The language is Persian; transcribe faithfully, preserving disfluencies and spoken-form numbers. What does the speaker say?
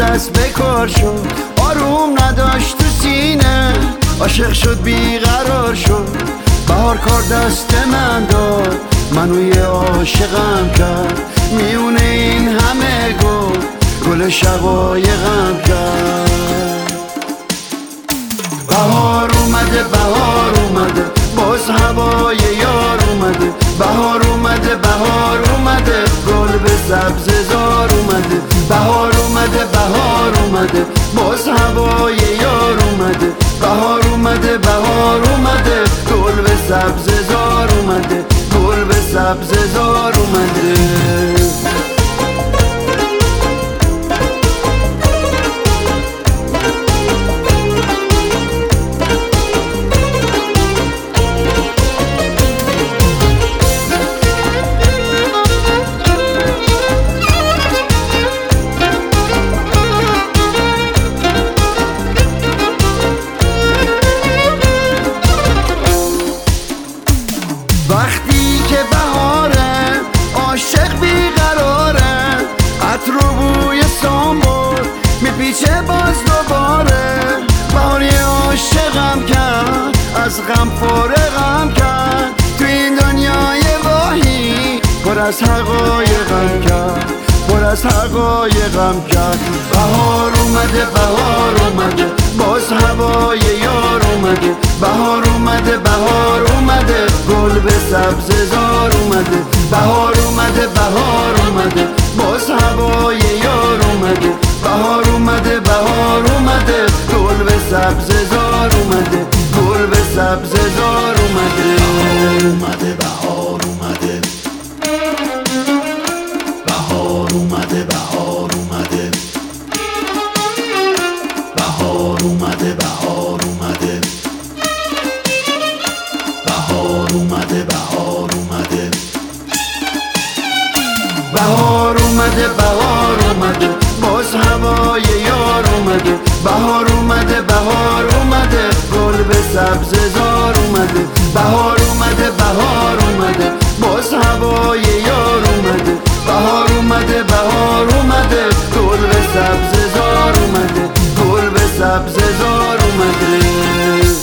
دست به کار شد، آروم نداشت تو سینه، عاشق شد بیقرار شد. بهار کار دست من داد، منو یه عاشقم کرد، میونه این همه گل گل شقایقم کرد. بهار اومده بهار اومده باز هوای یار اومده، بهار اومده بهار اومده گل به سبز زار اومده، بهار اومده بهار اومده باز هوای یار اومده، بهار اومده بهار اومده گل به سبز زار اومده، گل به سبز زار اومده. وقتی که بهاره عاشق بیقراره، عطر و بوی سنبل میپیچه باز دوباره. بهار یه عاشقم کرد، از غم فارغم کرد، تو این دنیای واهی پر از حقایقم کرد، پر از حقایقم کرد. بهار اومده بهار اومده باز هوای یار اومده، بهار اومده بهار اومده گل به سبز زار اومده، بهار اومده بهار اومده باز هوای یار اومده، بهار اومده بهار اومده گل به سبز زار اومده، گل به سبز زار اومده. بهار اومده بهار اومده بهار اومده بهار اومده بهار اومده بهار اومده بهار اومده بهار اومده بهار اومده باز هوای یار اومده، بهار اومده بهار اومده گل به سبز زار اومده، بهار اومده بهار اومده باز هوای یار اومده، بهار اومده بهار اومده گل به سبز زار اومده، گل به سبز زار اومده.